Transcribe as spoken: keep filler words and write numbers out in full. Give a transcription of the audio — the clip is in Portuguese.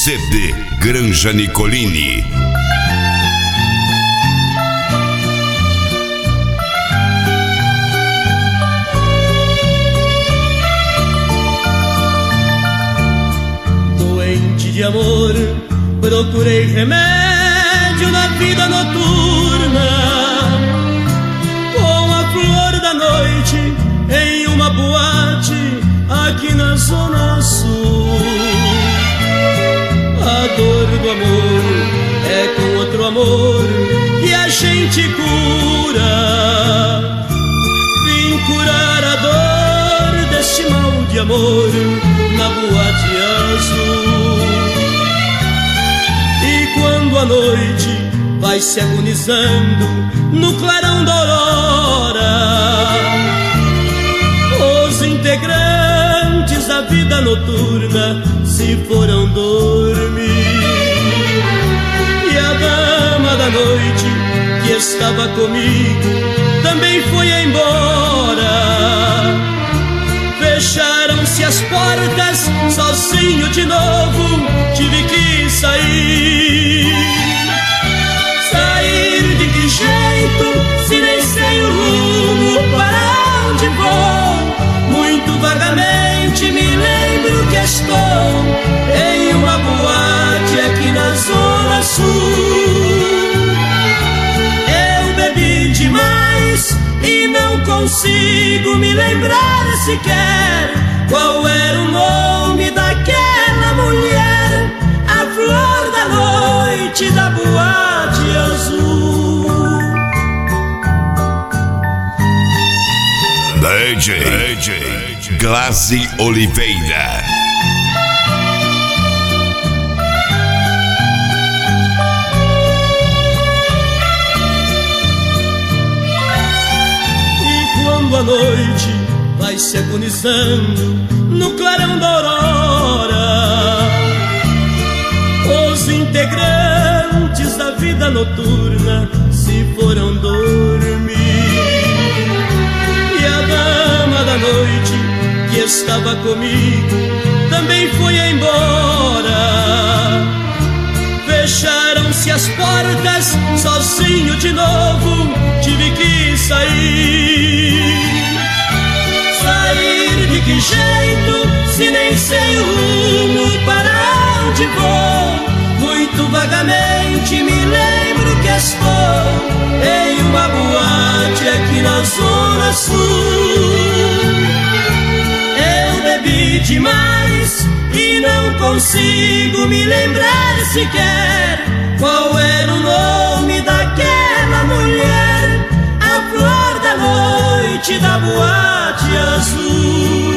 C D Granja Nicolini. Doente de amor, procurei remédio na vida noturna, com a flor da noite em uma boate aqui na Zona Sul. A dor do amor é com outro amor que a gente cura. Vim curar a dor deste mal de amor na boate azul. E quando a noite vai se agonizando no clarão da aurora, os integrantes da vida noturna se foram dormir. E a dama da noite que estava comigo também foi embora. Fecharam-se as portas, sozinho de novo tive que sair. Sair de que jeito, se nem sei o rumo, para onde vou? Muito vagamente me lembro que estou em uma boate aqui na Zona Sul. Eu bebi demais e não consigo me lembrar sequer qual era o nome daquela mulher, a flor da noite da boate azul. D J, D J Glaze Oliveira. E quando a noite vai se agonizando no clarão da aurora, os integrantes da vida noturna se foram dormir. E a dama da noite que estava comigo também foi embora. Fecharam-se as portas, sozinho de novo tive que sair. Sair de que jeito, se nem sei o rumo, para onde vou? Muito vagamente me lembro que estou em uma boate aqui na Zona Sul. Eu bebi demais e não consigo me lembrar sequer qual era o nome daquela mulher, a flor da noite da boate azul.